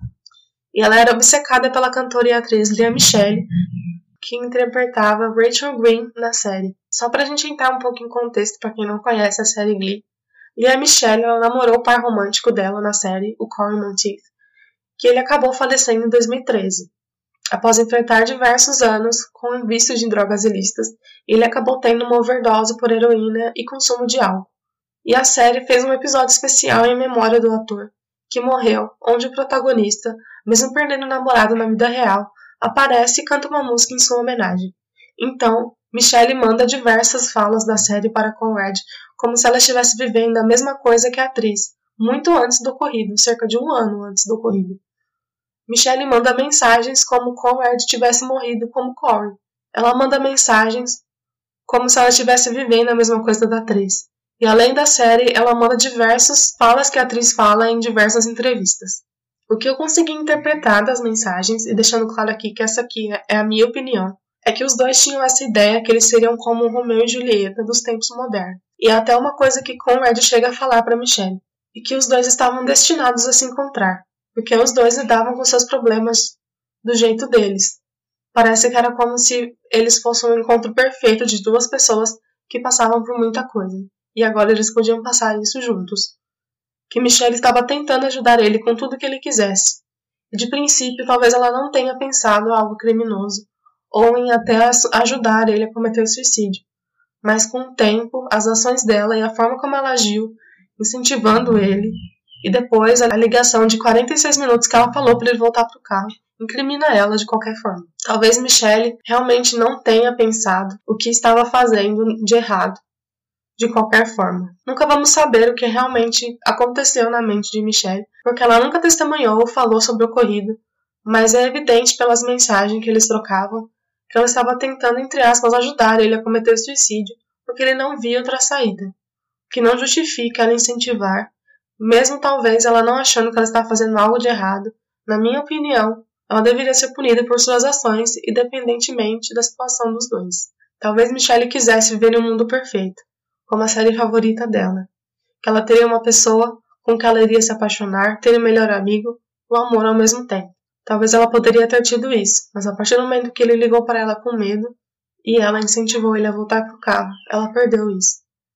E ela era obcecada pela cantora e atriz Lea Michele, que interpretava Rachel Green na série. Só pra gente entrar um pouco em contexto para quem não conhece a série Glee, Lea Michele namorou o par romântico dela na série, o Corey Monteith, que ele acabou falecendo em 2013. Após enfrentar diversos anos com vícios de drogas ilícitas, ele acabou tendo uma overdose por heroína e consumo de álcool. E a série fez um episódio especial em memória do ator, que morreu, onde o protagonista, mesmo perdendo o namorado na vida real, aparece e canta uma música em sua homenagem. Então, Michelle manda diversas falas da série para Conrad, como se ela estivesse vivendo a mesma coisa que a atriz, muito antes do ocorrido, cerca de 1 ano antes do ocorrido. Michelle manda mensagens como Conrad tivesse morrido como Corey. Ela manda mensagens como se ela estivesse vivendo a mesma coisa da atriz. E além da série, ela manda diversas falas que a atriz fala em diversas entrevistas. O que eu consegui interpretar das mensagens, e deixando claro aqui que essa aqui é a minha opinião, é que os dois tinham essa ideia que eles seriam como Romeu e Julieta dos tempos modernos. E é até uma coisa que Conrad chega a falar para Michelle. E que os dois estavam destinados a se encontrar, porque os dois lidavam com seus problemas do jeito deles. Parece que era como se eles fossem um encontro perfeito de duas pessoas que passavam por muita coisa. E agora eles podiam passar isso juntos. Que Michelle estava tentando ajudar ele com tudo que ele quisesse. E de princípio, talvez ela não tenha pensado em algo criminoso, ou em até ajudar ele a cometer suicídio. Mas com o tempo, as ações dela e a forma como ela agiu, incentivando ele, e depois a ligação de 46 minutos que ela falou para ele voltar para o carro, incrimina ela de qualquer forma. Talvez Michelle realmente não tenha pensado o que estava fazendo de errado, de qualquer forma. Nunca vamos saber o que realmente aconteceu na mente de Michelle, porque ela nunca testemunhou ou falou sobre o ocorrido, mas é evidente pelas mensagens que eles trocavam que ela estava tentando, entre aspas, ajudar ele a cometer suicídio, porque ele não via outra saída. O que não justifica ela incentivar, mesmo talvez ela não achando que ela está fazendo algo de errado. Na minha opinião, ela deveria ser punida por suas ações, independentemente da situação dos dois. Talvez Michelle quisesse viver em um mundo perfeito, como a série favorita dela, que ela teria uma pessoa com que ela iria se apaixonar, ter um melhor amigo, o amor ao mesmo tempo. Talvez ela poderia ter tido isso, mas a partir do momento que ele ligou para ela com medo e ela incentivou ele a voltar para o carro, ela perdeu isso.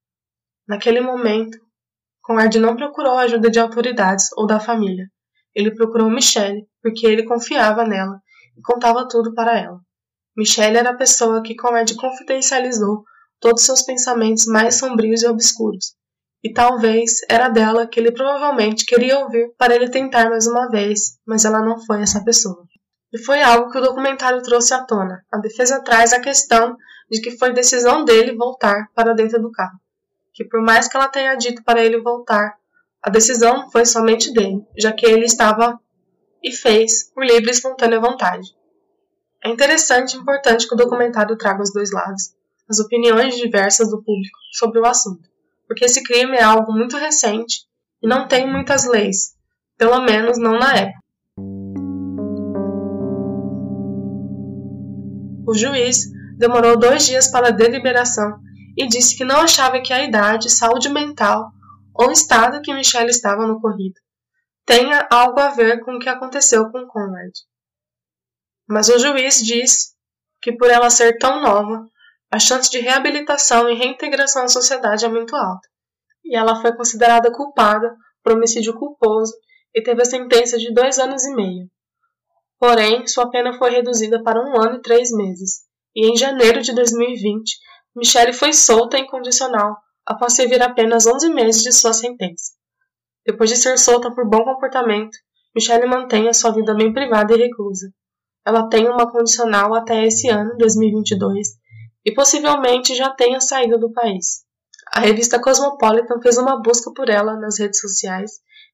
Naquele momento, Conrad não procurou a ajuda de autoridades ou da família. Ele procurou Michelle porque ele confiava nela e contava tudo para ela. Michelle era a pessoa que Conrad confidencializou todos seus pensamentos mais sombrios e obscuros. E talvez era dela que ele provavelmente queria ouvir para ele tentar mais uma vez, mas ela não foi essa pessoa. E foi algo que o documentário trouxe à tona. A defesa traz a questão de que foi decisão dele voltar para dentro do carro. Que por mais que ela tenha dito para ele voltar, a decisão foi somente dele, já que ele estava e fez por livre e espontânea vontade. É interessante e importante que o documentário traga os dois lados, as opiniões diversas do público sobre o assunto, porque esse crime é algo muito recente e não tem muitas leis, pelo menos não na época. O juiz demorou 2 dias para a deliberação e disse que não achava que a idade, saúde mental ou estado que Michelle estava no ocorrido tenha algo a ver com o que aconteceu com Conrad. Mas o juiz diz que por ela ser tão nova, a chance de reabilitação e reintegração à sociedade é muito alta, e ela foi considerada culpada por homicídio culposo e teve a sentença de 2 anos e meio. Porém, sua pena foi reduzida para 1 ano e 3 meses, e em janeiro de 2020, Michelle foi solta incondicional após servir apenas 11 meses de sua sentença. Depois de ser solta por bom comportamento, Michelle mantém a sua vida bem privada e reclusa. Ela tem uma condicional até esse ano, 2022, e possivelmente já tenha saído do país. A revista Cosmopolitan fez uma busca por ela nas redes sociais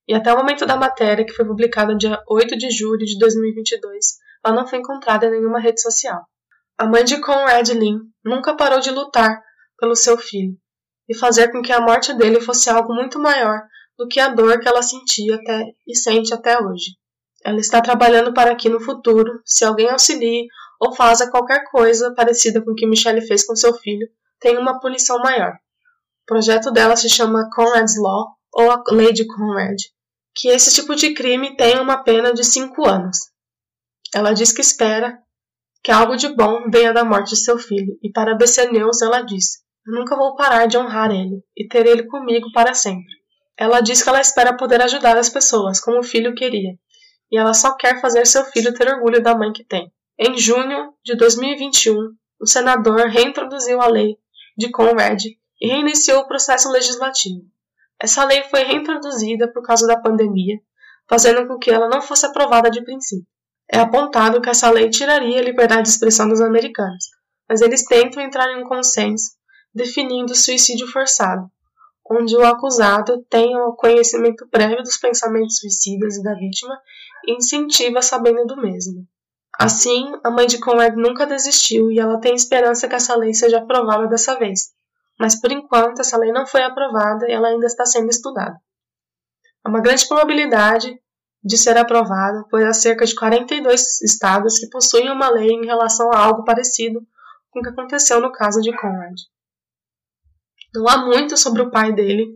E até o momento da matéria, que foi publicada no dia 8 de julho de 2022, ela não foi encontrada em nenhuma rede social. A mãe de Conrad Lynn nunca parou de lutar pelo seu filho e fazer com que a morte dele fosse algo muito maior do que a dor que ela sentia e sente até hoje. Ela está trabalhando para que no futuro, se alguém auxilie ou faça qualquer coisa parecida com o que Michelle fez com seu filho, tenha uma punição maior. O projeto dela se chama Conrad's Law, ou a Lei de Conrad, que esse tipo de crime tem uma pena de 5 anos. Ela diz que espera que algo de bom venha da morte de seu filho, e para ABC News ela diz: "Eu nunca vou parar de honrar ele e ter ele comigo para sempre." Ela diz que ela espera poder ajudar as pessoas como o filho queria, e ela só quer fazer seu filho ter orgulho da mãe que tem. Em junho de 2021, o senador reintroduziu a lei de Conrad e reiniciou o processo legislativo. Essa lei foi reintroduzida por causa da pandemia, fazendo com que ela não fosse aprovada de princípio. É apontado que essa lei tiraria a liberdade de expressão dos americanos, mas eles tentam entrar em um consenso definindo o suicídio forçado, onde o acusado tem o conhecimento prévio dos pensamentos suicidas da vítima e incentiva sabendo do mesmo. Assim, a mãe de Conrad nunca desistiu e ela tem esperança que essa lei seja aprovada dessa vez. Mas por enquanto essa lei não foi aprovada e ela ainda está sendo estudada. Há uma grande probabilidade de ser aprovada, pois há cerca de 42 estados que possuem uma lei em relação a algo parecido com o que aconteceu no caso de Conrad. Não há muito sobre o pai dele.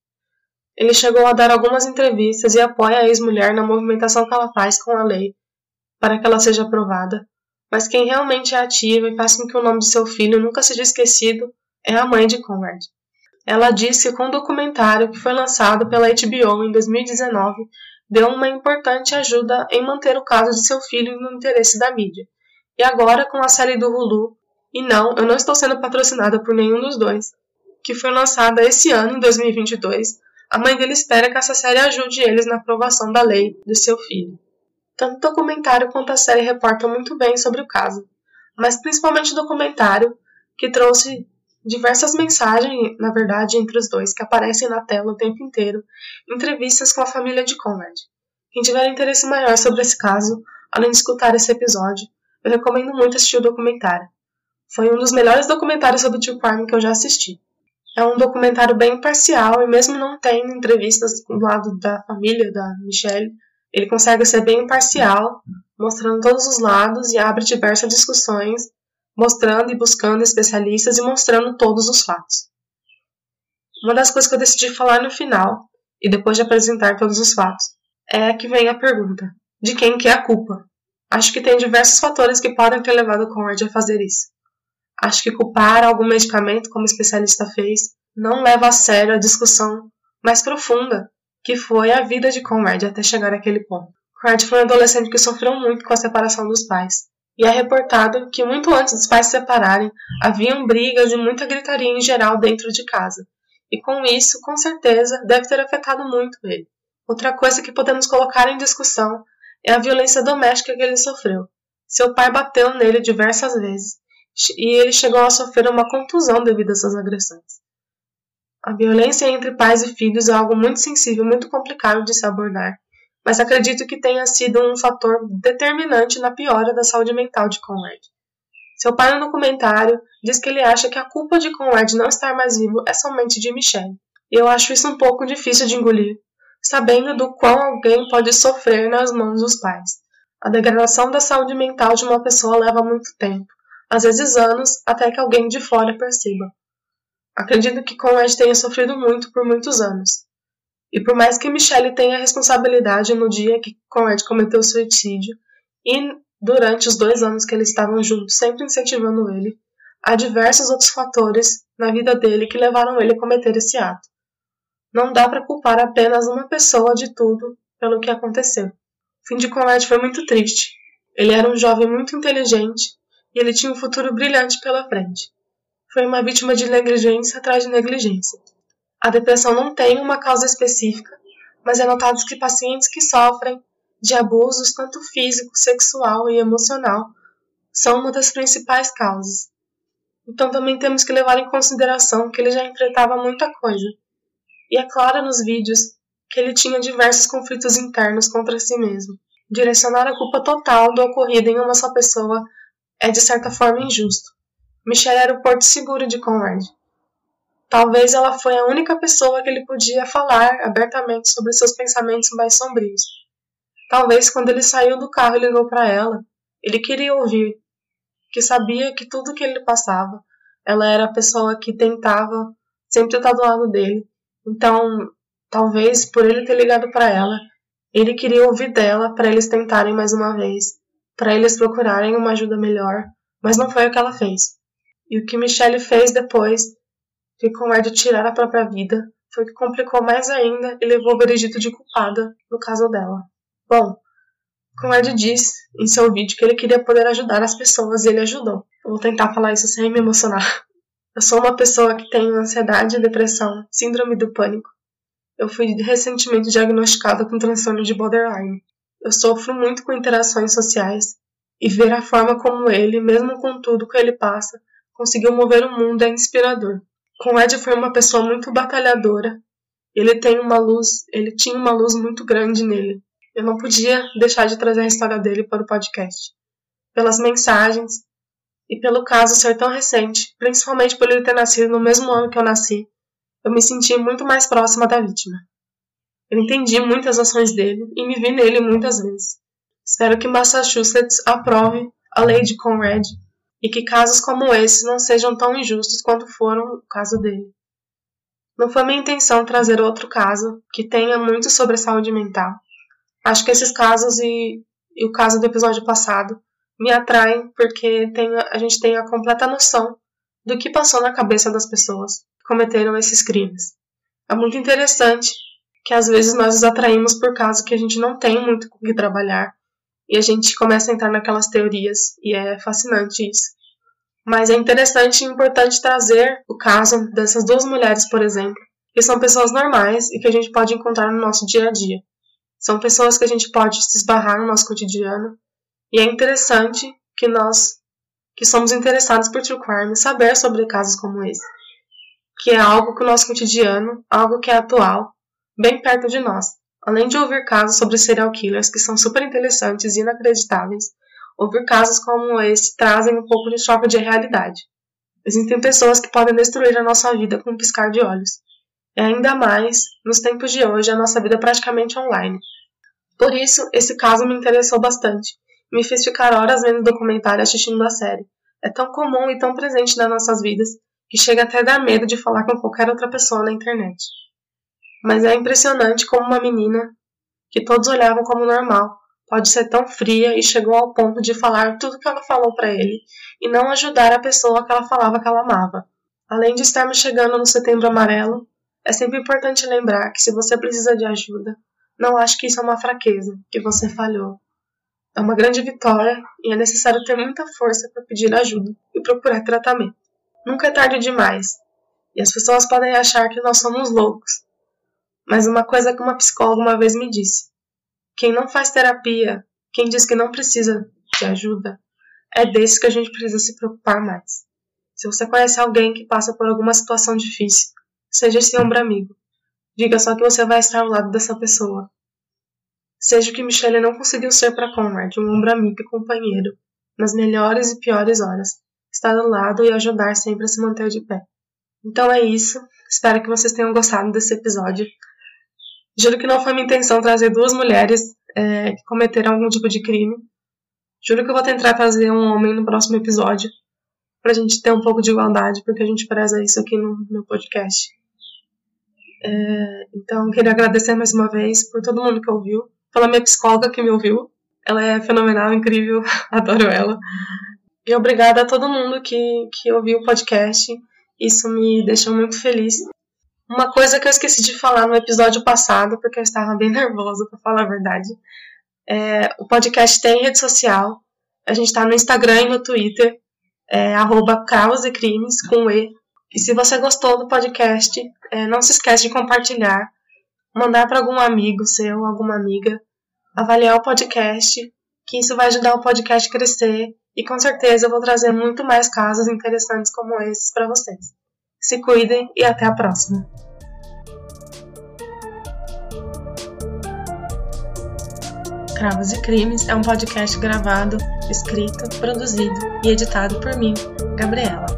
Ele chegou a dar algumas entrevistas e apoia a ex-mulher na movimentação que ela faz com a lei para que ela seja aprovada, mas quem realmente é ativa e faz com que o nome de seu filho nunca seja esquecido é a mãe de Conrad. Ela disse que com o documentário que foi lançado pela HBO em 2019, deu uma importante ajuda em manter o caso de seu filho no interesse da mídia. E agora com a série do Hulu, e não, eu não estou sendo patrocinada por nenhum dos dois, que foi lançada esse ano, em 2022, a mãe dele espera que essa série ajude eles na aprovação da lei do seu filho. Tanto o documentário quanto a série reportam muito bem sobre o caso, mas principalmente o documentário, que trouxe diversas mensagens, na verdade, entre os dois, que aparecem na tela o tempo inteiro, entrevistas com a família de Conrad. Quem tiver interesse maior sobre esse caso, além de escutar esse episódio, eu recomendo muito assistir o documentário. Foi um dos melhores documentários sobre True Crime que eu já assisti. É um documentário bem imparcial e mesmo não tendo entrevistas do lado da família da Michelle, ele consegue ser bem imparcial, mostrando todos os lados e abre diversas discussões, mostrando e buscando especialistas e mostrando todos os fatos. Uma das coisas que eu decidi falar no final, e depois de apresentar todos os fatos, é que vem a pergunta: de quem que é a culpa? Acho que tem diversos fatores que podem ter levado o Conrad a fazer isso. Acho que culpar algum medicamento, como o especialista fez, não leva a sério a discussão mais profunda, que foi a vida de Conrad até chegar àquele ponto. Conrad foi um adolescente que sofreu muito com a separação dos pais, e é reportado que muito antes dos pais se separarem, haviam brigas e muita gritaria em geral dentro de casa, e com isso, com certeza, deve ter afetado muito ele. Outra coisa que podemos colocar em discussão é a violência doméstica que ele sofreu. Seu pai bateu nele diversas vezes, e ele chegou a sofrer uma contusão devido a essas agressões. A violência entre pais e filhos é algo muito sensível, muito complicado de se abordar, mas acredito que tenha sido um fator determinante na piora da saúde mental de Conrad. Seu pai no documentário diz que ele acha que a culpa de Conrad não estar mais vivo é somente de Michelle, e eu acho isso um pouco difícil de engolir, sabendo do quão alguém pode sofrer nas mãos dos pais. A degradação da saúde mental de uma pessoa leva muito tempo, às vezes anos, até que alguém de fora perceba. Acredito que Conrad tenha sofrido muito por muitos anos. E por mais que Michelle tenha responsabilidade no dia que Conrad cometeu suicídio e durante os 2 anos que eles estavam juntos, sempre incentivando ele, há diversos outros fatores na vida dele que levaram ele a cometer esse ato. Não dá para culpar apenas uma pessoa de tudo pelo que aconteceu. O fim de Conrad foi muito triste. Ele era um jovem muito inteligente e ele tinha um futuro brilhante pela frente. Foi uma vítima de negligência atrás de negligência. A depressão não tem uma causa específica, mas é notado que pacientes que sofrem de abusos tanto físico, sexual e emocional são uma das principais causas. Então também temos que levar em consideração que ele já enfrentava muita coisa. E é claro nos vídeos que ele tinha diversos conflitos internos contra si mesmo. Direcionar a culpa total do ocorrido em uma só pessoa é de certa forma injusto. Michelle era o porto seguro de Conrad. Talvez ela foi a única pessoa que ele podia falar abertamente sobre seus pensamentos mais sombrios. Talvez quando ele saiu do carro e ligou para ela, ele queria ouvir, que sabia que tudo que ele passava, ela era a pessoa que tentava sempre estar do lado dele. Então, talvez por ele ter ligado para ela, ele queria ouvir dela para eles tentarem mais uma vez, para eles procurarem uma ajuda melhor, mas não foi o que ela fez. E o que Michelle fez depois de Conrad tirar a própria vida foi o que complicou mais ainda e levou o veredito de culpada no caso dela. Bom, Conrad disse em seu vídeo que ele queria poder ajudar as pessoas e ele ajudou. Eu vou tentar falar isso sem me emocionar. Eu sou uma pessoa que tem ansiedade, depressão, síndrome do pânico. Eu fui recentemente diagnosticada com transtorno de borderline. Eu sofro muito com interações sociais e ver a forma como ele, mesmo com tudo que ele passa, conseguiu mover o mundo é inspirador. Conrad foi uma pessoa muito batalhadora. Ele tinha uma luz muito grande nele. Eu não podia deixar de trazer a história dele para o podcast. Pelas mensagens e pelo caso ser tão recente, principalmente por ele ter nascido no mesmo ano que eu nasci, eu me senti muito mais próxima da vítima. Eu entendi muitas ações dele e me vi nele muitas vezes. Espero que Massachusetts aprove a lei de Conrad e que casos como esses não sejam tão injustos quanto foram o caso dele. Não foi minha intenção trazer outro caso que tenha muito sobre saúde mental. Acho que esses casos e o caso do episódio passado me atraem porque a gente tem a completa noção do que passou na cabeça das pessoas que cometeram esses crimes. É muito interessante que às vezes nós nos atraímos por casos que a gente não tem muito com o que trabalhar e a gente começa a entrar naquelas teorias e é fascinante isso. Mas é interessante e importante trazer o caso dessas duas mulheres, por exemplo, que são pessoas normais e que a gente pode encontrar no nosso dia a dia. São pessoas que a gente pode se esbarrar no nosso cotidiano. E é interessante que nós, que somos interessados por true crime, saber sobre casos como esse. Que é algo que o nosso cotidiano, algo que é atual, bem perto de nós. Além de ouvir casos sobre serial killers que são super interessantes e inacreditáveis, ouvir casos como esse trazem um pouco de choque de realidade. Existem pessoas que podem destruir a nossa vida com um piscar de olhos. E ainda mais, nos tempos de hoje, a nossa vida é praticamente online. Por isso, esse caso me interessou bastante. Me fez ficar horas vendo documentário e assistindo a série. É tão comum e tão presente nas nossas vidas que chega até a dar medo de falar com qualquer outra pessoa na internet. Mas é impressionante como uma menina, que todos olhavam como normal, pode ser tão fria e chegou ao ponto de falar tudo que ela falou para ele e não ajudar a pessoa que ela falava que ela amava. Além de estarmos chegando no Setembro Amarelo, é sempre importante lembrar que se você precisa de ajuda, não ache que isso é uma fraqueza, que você falhou. É uma grande vitória e é necessário ter muita força para pedir ajuda e procurar tratamento. Nunca é tarde demais. E as pessoas podem achar que nós somos loucos. Mas uma coisa que uma psicóloga uma vez me disse: quem não faz terapia, quem diz que não precisa de ajuda, é desse que a gente precisa se preocupar mais. Se você conhece alguém que passa por alguma situação difícil, seja esse ombro amigo. Diga só que você vai estar ao lado dessa pessoa. Seja o que Michelle não conseguiu ser para Conrad, um ombro amigo e companheiro, nas melhores e piores horas, estar do lado e ajudar sempre a se manter de pé. Então é isso, espero que vocês tenham gostado desse episódio. Juro que não foi minha intenção trazer duas mulheres que cometeram algum tipo de crime. Juro que eu vou tentar trazer um homem no próximo episódio, pra gente ter um pouco de igualdade, porque a gente preza isso aqui no meu podcast. Então, queria agradecer mais uma vez por todo mundo que ouviu, pela minha psicóloga que me ouviu. Ela é fenomenal, incrível, adoro ela. E obrigada a todo mundo que ouviu o podcast. Isso me deixou muito feliz. Uma coisa que eu esqueci de falar no episódio passado, porque eu estava bem nervosa, pra falar a verdade. O podcast tem rede social. A gente está no Instagram e no Twitter. @causaecrimes, com E. E se você gostou do podcast, não se esquece de compartilhar, mandar para algum amigo seu, alguma amiga, avaliar o podcast, que isso vai ajudar o podcast a crescer e com certeza eu vou trazer muito mais casos interessantes como esses para vocês. Se cuidem e até a próxima! Escravos e Crimes é um podcast gravado, escrito, produzido e editado por mim, Gabriela.